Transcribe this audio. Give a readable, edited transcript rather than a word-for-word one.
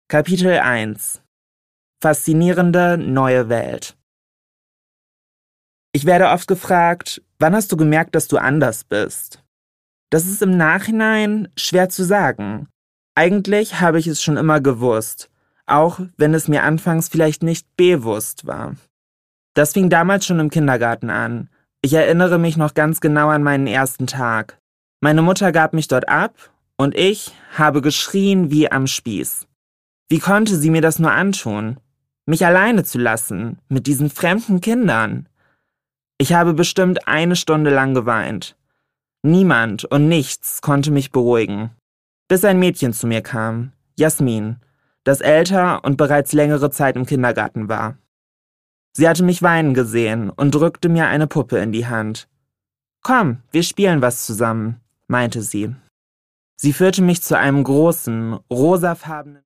Kapitel 1 Faszinierende neue Welt. Ich werde oft gefragt, wann hast du gemerkt, dass du anders bist? Das ist im Nachhinein schwer zu sagen. Eigentlich habe ich es schon immer gewusst, auch wenn es mir anfangs vielleicht nicht bewusst war. Das fing damals schon im Kindergarten an. Ich erinnere mich noch ganz genau an meinen ersten Tag. Meine Mutter gab mich dort ab und ich habe geschrien wie am Spieß. Wie konnte sie mir das nur antun? Mich alleine zu lassen, mit diesen fremden Kindern? Ich habe bestimmt 1 Stunde lang geweint. Niemand und nichts konnte mich beruhigen. Bis ein Mädchen zu mir kam, Jasmin, das älter und bereits längere Zeit im Kindergarten war. Sie hatte mich weinen gesehen und drückte mir eine Puppe in die Hand. »Komm, wir spielen was zusammen«, meinte sie. Sie führte mich zu einem großen, rosafarbenen